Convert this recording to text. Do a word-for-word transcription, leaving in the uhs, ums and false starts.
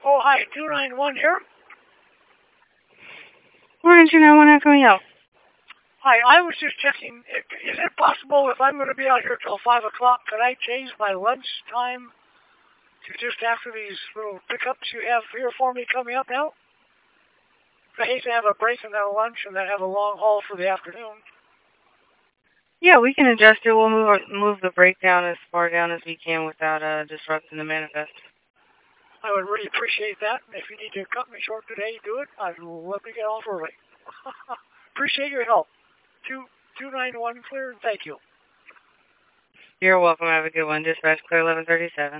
Oh, hi, two nine one here. Morning, two nine one, how can we help? Hi, I was just checking. Is it possible if I'm going to be out here till five o'clock, could I change my lunch time to just after these little pickups you have here for me coming up now? I hate to have a break and then a lunch and then have a long haul for the afternoon. Yeah, we can adjust it. We'll move our, move the breakdown as far down as we can without uh, disrupting the manifest. I would really appreciate that. If you need to cut me short today, do it. I'd love to get off early. Appreciate your help. Two two nine one clear. Thank you. You're welcome. Have a good one. Dispatch clear eleven thirty-seven.